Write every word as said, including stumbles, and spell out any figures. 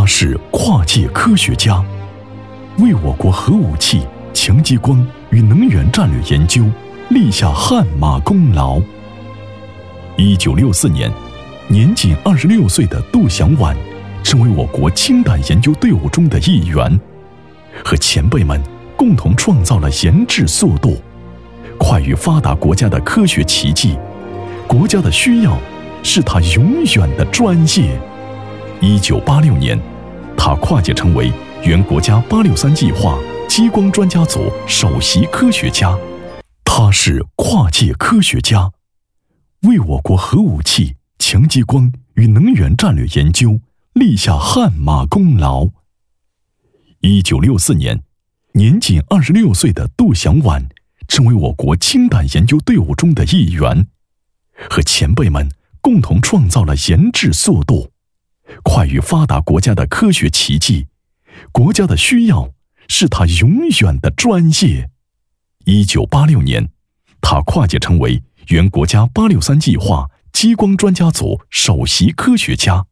是跨界科学家，为我国核武器、强激光与能源战略研究立下汗马功劳。一九六四年，年仅二十六岁的杜祥晚成为我国氢弹研究队伍中的一员，和前辈们共同创造了研制速度快于发达国家的科学奇迹。国家的需要是他永远的专业。一九八六年，他跨界成为原国家八六三计划激光专家组首席科学家。他是跨界科学家，为我国核武器、强激光与能源战略研究立下汗马功劳。一九六四年，年仅二十六岁的杜祥晚成为我国氢弹研究队伍中的一员，和前辈们共同创造了研制速度快于发达国家的科学奇迹。国家的需要是他永远的专业。一九八六年，他跨界成为原国家八六三计划激光专家组首席科学家。